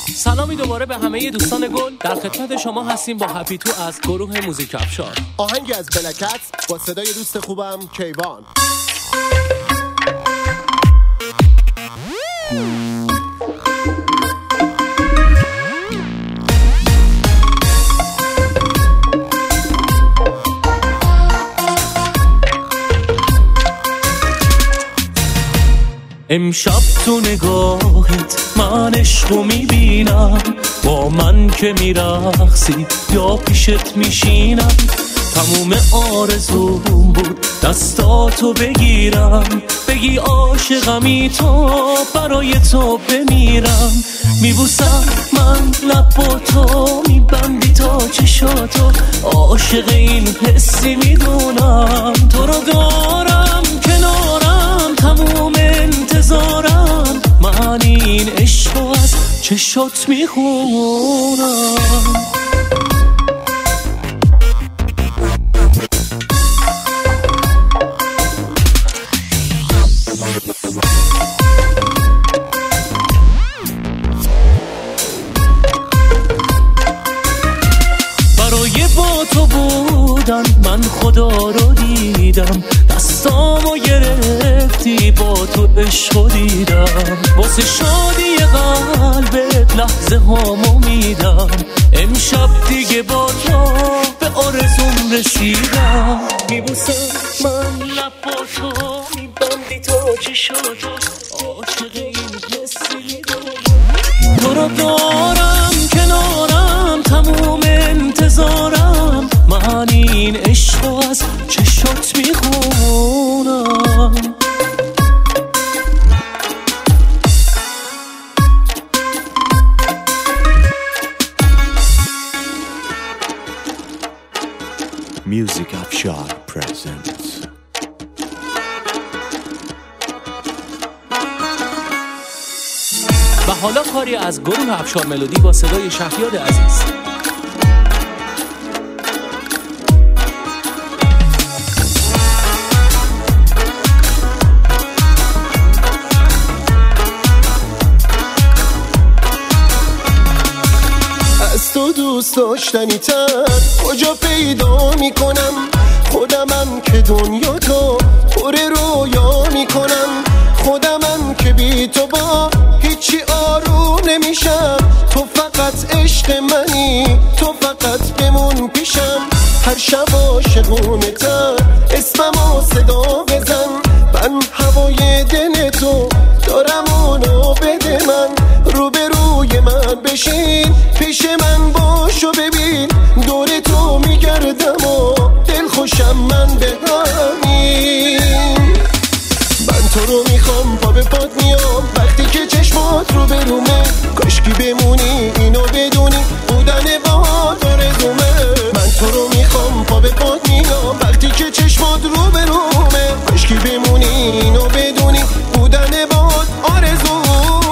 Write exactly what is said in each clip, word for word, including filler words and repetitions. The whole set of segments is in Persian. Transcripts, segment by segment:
سلامی دوباره به همه دوستان گل. در خدمت شما هستیم با هپی تو از گروه موزیک افشار. آهنگی از بلکت با صدای دوست خوبم کیوان. امشب تو نگاهت من عشقو میبینم، با من که میرقصی یا پیشت میشینم. تموم آرزوم بود دستاتو بگیرم، بگی عاشقمی تو برای تو بمیرم. میبوسم من لب با تو، میبندی تا چشاتو، عاشق این حسی میدونم. تو رو دارم کنارم تموم انتظارم، من این عشقو از چشات میخونم. برای با تو بودن من خدا رو دیدم، دستامو گرفتی با تو عشقو دیدم. واسه شادی قلبت لحظه هامو میدم، امشب دیگه با تو به آرزوم رسیدم. میبوسم من لب با تو، میبندی تا چشاتو، عاشق این حسی میدونم. تو رو دارم کنارم تموم انتظارم، من این عشقو از چشات میخونم. Music Afshar presents. و حالا کاری از گروه افشار ملودی با صدای شهریار عزیز. از تو دوست داشتنی تر کجا پیدا میکنم؟ خودمم که دنیا تو پر رویا میکنم، خودمم که بی تو با هیچی آروم نمیشم. تو فقط عشق منی، تو فقط بمون پیشم. هر شب عاشقونه تر اسممو صدا بزن، من هوای دل تو دارم اونو بده من. روبروی من بشین، پیش من باش و ببین، دور تو میگردم و دل خوشم من به همین. من تو رو میخوام پا به پات میام وقتی که چشمات رو برومه، کاشکی بمونی اینو بدونی بودن باهات آرزومه. من تو رو میخوام پا به پات میام وقتی که چشمات رو برومه، کاشکی بمونی اینو بدونی بودن باهات آرزومه.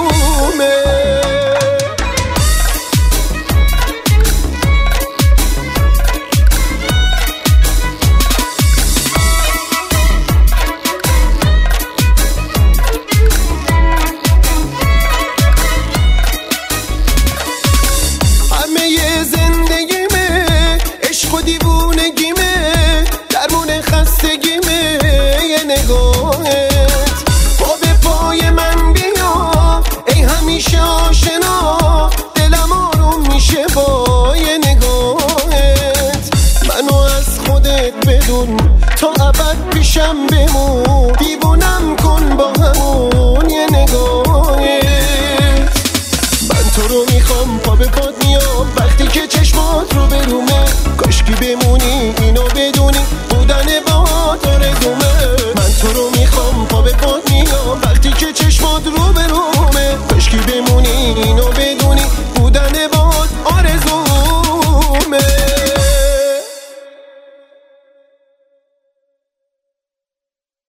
تا ابد پیشم بمون، دیوونم کن با همون یه نگاهت. من تو رو میخوام پا به پات میام وقتی که چشمات رو برومه، کاشکی بمونی